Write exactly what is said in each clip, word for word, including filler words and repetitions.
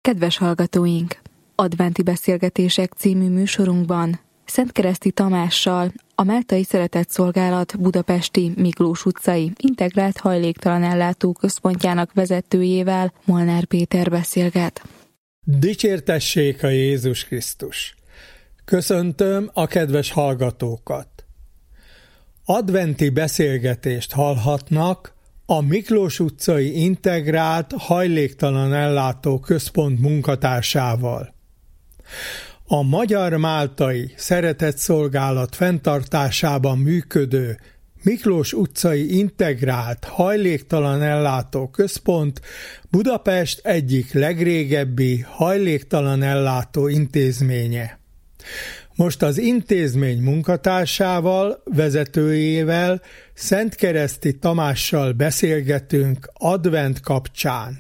Kedves hallgatóink! Adventi Beszélgetések című műsorunkban Szentkereszti Tamással, a Máltai Szeretetszolgálat budapesti Miklós utcai integrált hajléktalan ellátó központjának vezetőjével, Molnár Péter beszélget. Dicsértessék a Jézus Krisztus! Köszöntöm a kedves hallgatókat! Adventi beszélgetést hallhatnak a Miklós utcai integrált hajléktalan ellátó központ munkatársával. A Magyar-Máltai Szeretetszolgálat fenntartásában működő Miklós utcai integrált hajléktalan ellátó központ Budapest egyik legrégebbi hajléktalan ellátó intézménye. Most az intézmény munkatársával, vezetőjével, Szentkereszti Tamással beszélgetünk advent kapcsán.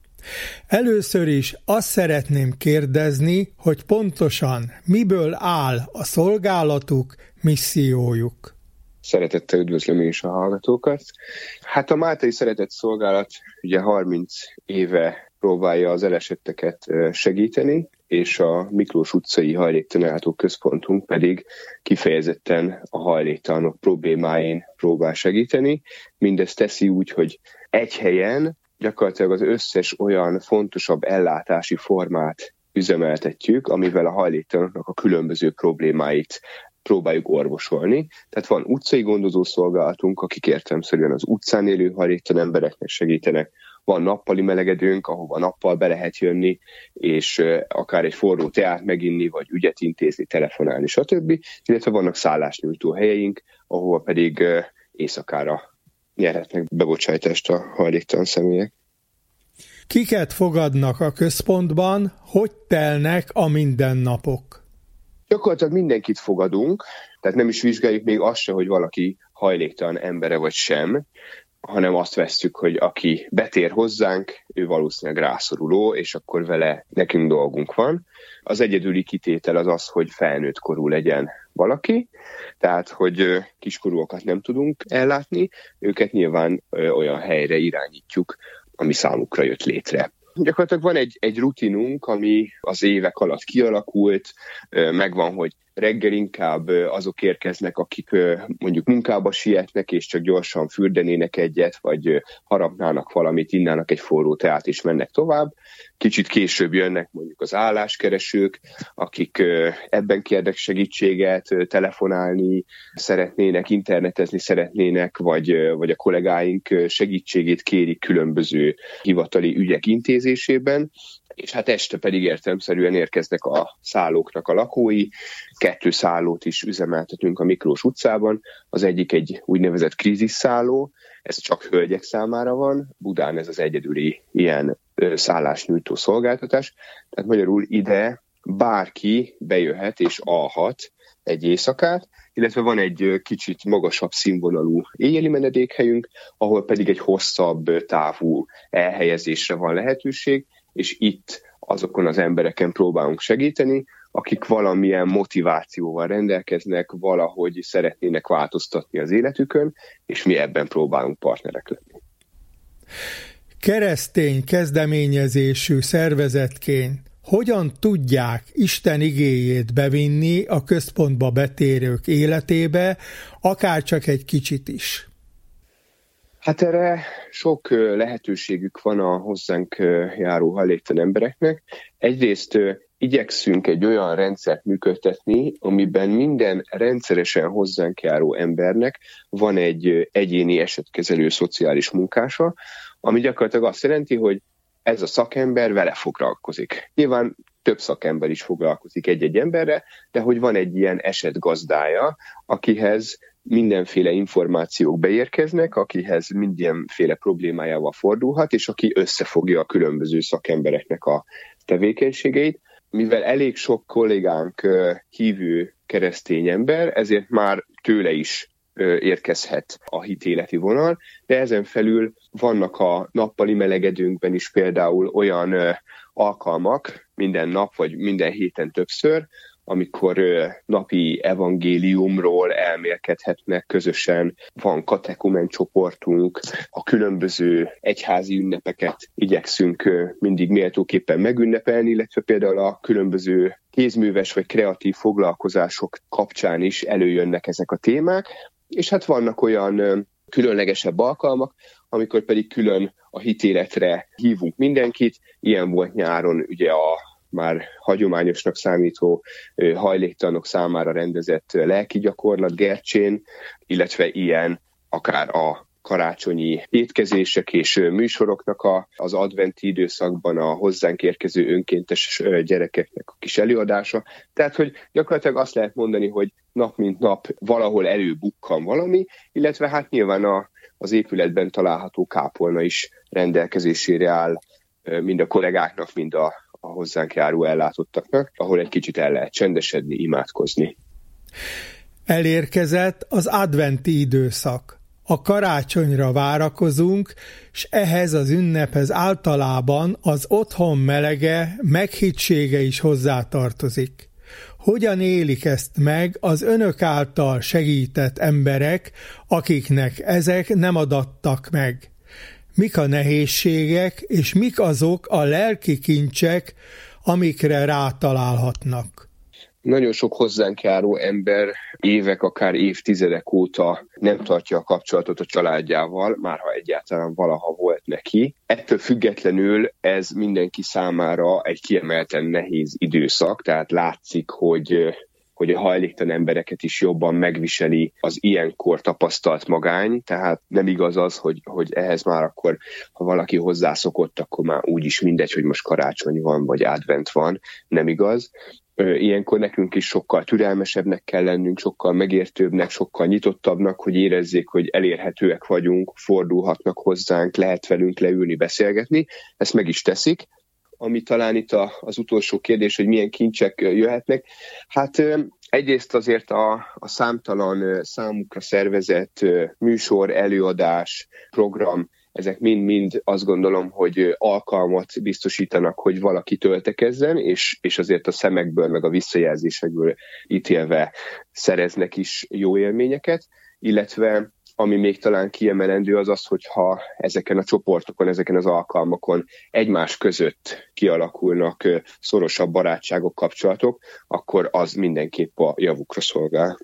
Először is azt szeretném kérdezni, hogy pontosan miből áll a szolgálatuk, missziójuk. Szeretettel üdvözlöm én is a hallgatókat. Hát a Máltai Szeretetszolgálat ugye harminc éve próbálja az elesetteket segíteni, és a Miklós utcai hajléktalan ellátó központunk pedig kifejezetten a hajléktalanok problémáin próbál segíteni. Mindezt teszi úgy, hogy egy helyen gyakorlatilag az összes olyan fontosabb ellátási formát üzemeltetjük, amivel a hajléktalanoknak a különböző problémáit próbáljuk orvosolni. Tehát van utcai gondozó szolgálatunk, akik értelemszerűen az utcán élő hajléktalan embereknek segítenek. Van nappali melegedőnk, ahova nappal be lehet jönni, és akár egy forró teát meginni, vagy ügyet intézni, telefonálni, stb. Illetve vannak szállásnyújtó helyeink, ahova pedig éjszakára nyerhetnek bebocsájtást a hajléktalan személyek. Kiket fogadnak a központban, hogy telnek a mindennapok? Gyakorlatilag mindenkit fogadunk, tehát nem is vizsgáljuk még azt se, hogy valaki hajléktalan embere vagy sem, hanem azt vesszük, hogy aki betér hozzánk, ő valószínűleg rászoruló, és akkor vele nekünk dolgunk van. Az egyedüli kitétel az az, hogy felnőtt korú legyen valaki, tehát hogy kiskorúakat nem tudunk ellátni, őket nyilván olyan helyre irányítjuk, ami számukra jött létre. Gyakorlatilag van egy, egy rutinunk, ami az évek alatt kialakult, megvan, hogy reggel inkább azok érkeznek, akik mondjuk munkába sietnek, és csak gyorsan fürdenének egyet, vagy harapnának valamit, innának egy forró teát, és mennek tovább. Kicsit később jönnek mondjuk az álláskeresők, akik ebben kérnek segítséget, telefonálni szeretnének, internetezni szeretnének, vagy, vagy a kollégáink segítségét kérik különböző hivatali ügyek intézésében. És hát este pedig értelemszerűen érkeznek a szállóknak a lakói. Kettő szállót is üzemeltetünk a Miklós utcában. Az egyik egy úgynevezett krízisszálló, ez csak hölgyek számára van. Budán ez az egyedüli ilyen szállásnyújtó szolgáltatás. Tehát magyarul ide bárki bejöhet és alhat egy éjszakát, illetve van egy kicsit magasabb színvonalú éjjeli menedékhelyünk, ahol pedig egy hosszabb távú elhelyezésre van lehetőség, és itt azokon az embereken próbálunk segíteni, akik valamilyen motivációval rendelkeznek, valahogy szeretnének változtatni az életükön, és mi ebben próbálunk partnerek lenni. Keresztény kezdeményezésű szervezetként hogyan tudják Isten igéjét bevinni a központba betérők életébe, akár csak egy kicsit is? Hát erre sok lehetőségük van a hozzánk járó hajléktalan embereknek. Egyrészt igyekszünk egy olyan rendszert működtetni, amiben minden rendszeresen hozzánk járó embernek van egy egyéni esetkezelő szociális munkása, ami gyakorlatilag azt jelenti, hogy ez a szakember vele foglalkozik. Nyilván több szakember is foglalkozik egy-egy emberre, de hogy van egy ilyen esetgazdája, akihez mindenféle információk beérkeznek, akihez mindenféle problémájával fordulhat, és aki összefogja a különböző szakembereknek a tevékenységeit. Mivel elég sok kollégánk hívő keresztény ember, ezért már tőle is érkezhet a hitéleti vonal, de ezen felül vannak a nappali melegedőnkben is például olyan alkalmak, minden nap vagy minden héten többször, amikor napi evangéliumról elmélkedhetnek közösen, van katekumen csoportunk, a különböző egyházi ünnepeket igyekszünk mindig méltóképpen megünnepelni, illetve például a különböző kézműves vagy kreatív foglalkozások kapcsán is előjönnek ezek a témák, és hát vannak olyan különlegesebb alkalmak, amikor pedig külön a hitéletre hívunk mindenkit. Ilyen volt nyáron ugye a már hagyományosnak számító hajléktalanok számára rendezett lelki gyakorlat Gercsén, illetve ilyen akár a karácsonyi étkezések és műsoroknak a, az adventi időszakban a hozzánk érkező önkéntes gyerekeknek a kis előadása. Tehát, hogy gyakorlatilag azt lehet mondani, hogy nap mint nap valahol előbukkan valami, illetve hát nyilván a, az épületben található kápolna is rendelkezésére áll mind a kollégáknak, mind a, a hozzánk járó ellátottaknak, ahol egy kicsit el lehet csendesedni, imádkozni. Elérkezett az adventi időszak. A karácsonyra várakozunk, s ehhez az ünnephez általában az otthon melege, meghittsége is hozzátartozik. Hogyan élik ezt meg az önök által segített emberek, akiknek ezek nem adattak meg? Mik a nehézségek, és mik azok a lelki kincsek, amikre rátalálhatnak? Nagyon sok hozzánk járó ember évek, akár évtizedek óta nem tartja a kapcsolatot a családjával, már ha egyáltalán valaha volt neki. Ettől függetlenül ez mindenki számára egy kiemelten nehéz időszak, tehát látszik, hogy hogy a hajléktalan embereket is jobban megviseli az ilyenkor tapasztalt magány, tehát nem igaz az, hogy, hogy ehhez már akkor, ha valaki hozzászokott, akkor már úgyis mindegy, hogy most karácsony van, vagy advent van, nem igaz. Ilyenkor nekünk is sokkal türelmesebbnek kell lennünk, sokkal megértőbbnek, sokkal nyitottabbnak, hogy érezzék, hogy elérhetőek vagyunk, fordulhatnak hozzánk, lehet velünk leülni, beszélgetni. Ezt meg is teszik. Ami talán itt a, az utolsó kérdés, hogy milyen kincsek jöhetnek. Hát egyrészt azért a, a számtalan számukra szervezett műsor, előadás, program, ezek mind-mind azt gondolom, hogy alkalmat biztosítanak, hogy valaki töltekezzen, és, és azért a szemekből, meg a visszajelzésekből ítélve szereznek is jó élményeket, illetve ami még talán kiemelendő az az, hogyha ezeken a csoportokon, ezeken az alkalmakon egymás között kialakulnak szorosabb barátságok, kapcsolatok, akkor az mindenképp a javukra szolgál.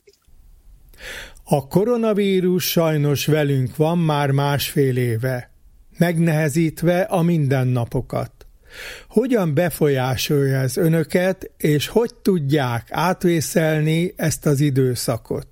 A koronavírus sajnos velünk van már másfél éve, megnehezítve a mindennapokat. Hogyan befolyásolja ez önöket, és hogy tudják átvészelni ezt az időszakot?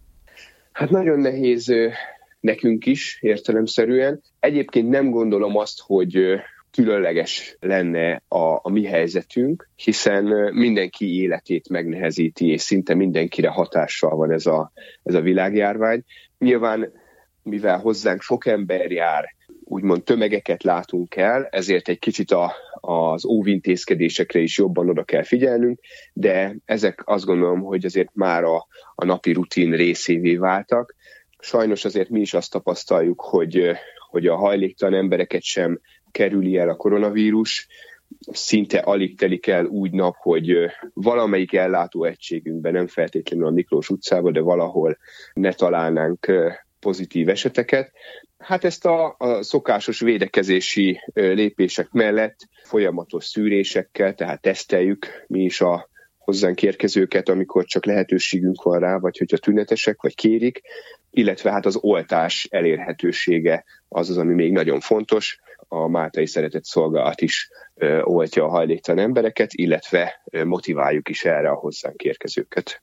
Hát nagyon nehéz nekünk is, értelemszerűen. Egyébként nem gondolom azt, hogy különleges lenne a, a mi helyzetünk, hiszen mindenki életét megnehezíti, és szinte mindenkire hatással van ez a, ez a világjárvány. Nyilván, mivel hozzánk sok ember jár, úgymond tömegeket látunk el, ezért egy kicsit a, az óvintézkedésekre is jobban oda kell figyelnünk, de ezek azt gondolom, hogy azért már a, a napi rutin részévé váltak. Sajnos azért mi is azt tapasztaljuk, hogy, hogy a hajléktalan embereket sem kerüli el a koronavírus, szinte alig telik el úgy nap, hogy valamelyik ellátóegységünkben, nem feltétlenül a Miklós utcában, de valahol ne találnánk pozitív eseteket. Hát ezt a, a szokásos védekezési lépések mellett folyamatos szűrésekkel, tehát teszteljük mi is a hozzánk érkezőket, amikor csak lehetőségünk van rá, vagy hogyha tünetesek, vagy kérik, illetve hát az oltás elérhetősége az az, ami még nagyon fontos. A Máltai Szeretett Szolgálat is ö, oltja a hajléktalan embereket, illetve ö, motiváljuk is erre a hozzánk érkezőket.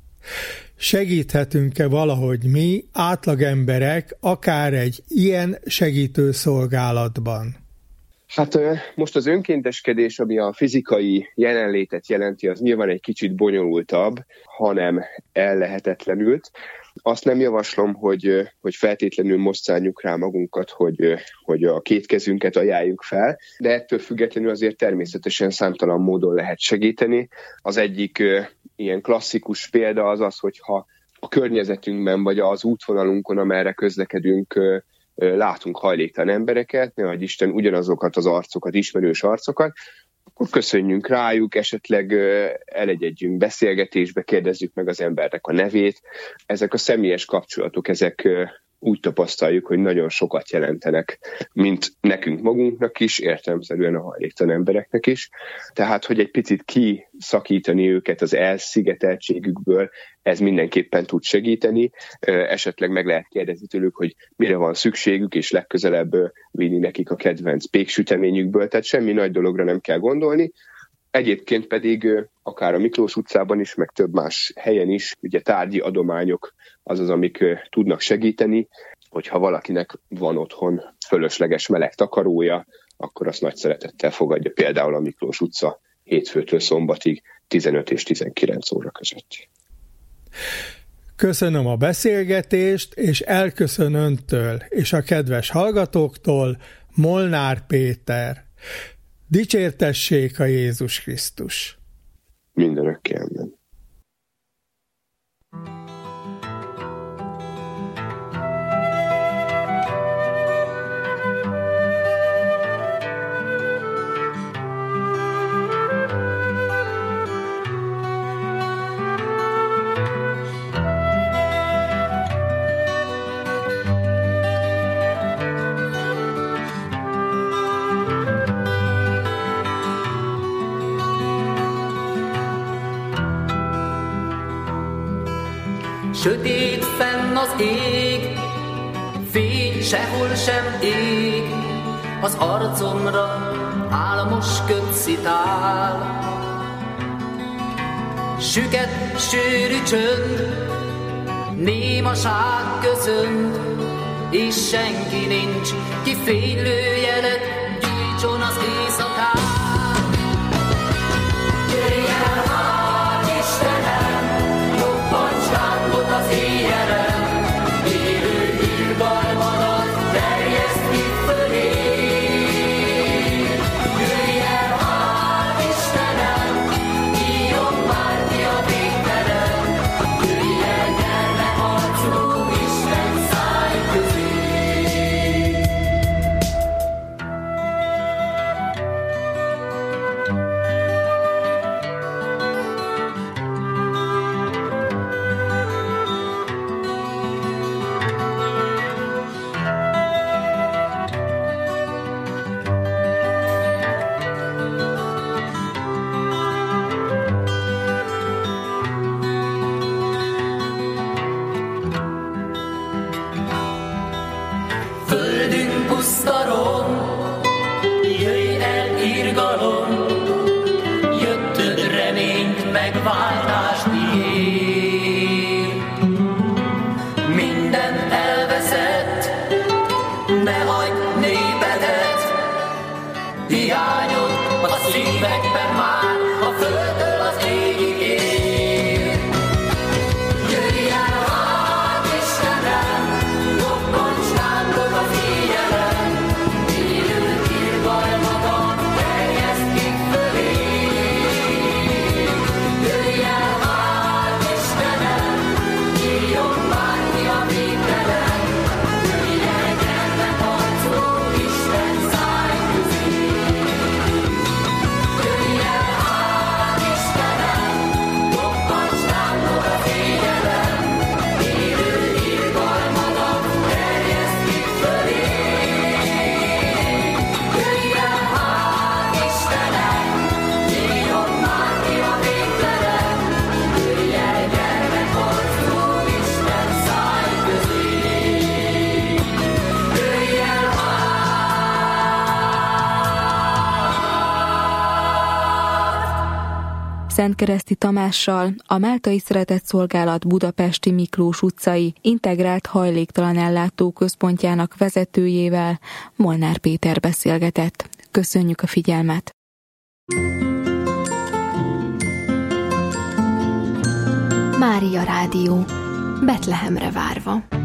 Segíthetünk-e valahogy mi, átlagemberek, akár egy ilyen segítő szolgálatban? Hát most az önkénteskedés, ami a fizikai jelenlétet jelenti, az nyilván egy kicsit bonyolultabb, hanem ellehetetlenült. Azt nem javaslom, hogy, hogy feltétlenül most szálljuk rá magunkat, hogy, hogy a két kezünket ajánljuk fel, de ettől függetlenül azért természetesen számtalan módon lehet segíteni. Az egyik ilyen klasszikus példa az az, hogyha a környezetünkben vagy az útvonalunkon, amerre közlekedünk, látunk hajléktalan embereket, nehogy Isten ugyanazokat az arcokat, ismerős arcokat, akkor köszönjünk rájuk, esetleg elegyedjünk beszélgetésbe, kérdezzük meg az embernek a nevét. Ezek a személyes kapcsolatok, ezek úgy tapasztaljuk, hogy nagyon sokat jelentenek, mint nekünk magunknak is, értelemszerűen a hajléktalan embereknek is. Tehát, hogy egy picit kiszakítani őket az elszigeteltségükből, ez mindenképpen tud segíteni. Esetleg meg lehet kérdezni tőlük, hogy mire van szükségük, és legközelebb vinni nekik a kedvenc péksüteményükből. Tehát semmi nagy dologra nem kell gondolni. Egyébként pedig akár a Miklós utcában is, meg több más helyen is, ugye tárgyi adományok az az, amik tudnak segíteni, hogyha valakinek van otthon fölösleges meleg takarója, akkor azt nagy szeretettel fogadja például a Miklós utca hétfőtől szombatig tizenöt és tizenkilenc óra között. Köszönöm a beszélgetést, és elköszön öntől és a kedves hallgatóktól Molnár Péter. Dicsértessék a Jézus Krisztus! Mindenökké amen. Sötét fenn az ég, fény sehol sem ég, az arcomra álmos köd szitál. Süket, sűrű csönd, némaság köszönt, és senki nincs, ki fénylő jelet gyújtson az éjszakán. Jöjj el hát, Istenem, robbants lángot az éjjelen, élő hírgalmadat terjeszt ki fölé. Jöjj el hát, Istenem, nyíljon már ki a végtelen, jöjj el gyermekarcú Isten száj közé. Földünk pusztarom, jöjj el irgalom, jöttöd reményt, megváltást ígér. Minden elveszett, ne hagyd népedet, hiányod a szívekben már, a földtől az égig ér. Jöjj el hát, Istenem, robbants lángot az éjjelen, élő irgalmadat terjeszt ki fölé. Jöjj el hát, Istenem, nyíljon már ki a végtelen, jöjj el gyermekarcú Isten száj közé. Jöjj el hát, Istenem, robbants lángot az éjjelen, élő irgalmadat terjeszt ki fölé. Jöjj el hát, Istenem, nyíljon már ki a végtelen, jöjj el gyermekarcú Isten száj közé. Jöjj el hát! Szentkereszti Tamással, a Máltai Szeretetszolgálat budapesti Miklós utcai integrált hajléktalan ellátó központjának vezetőjével Molnár Péter beszélgetett. Köszönjük a figyelmet! Mária Rádió, Betlehemre várva.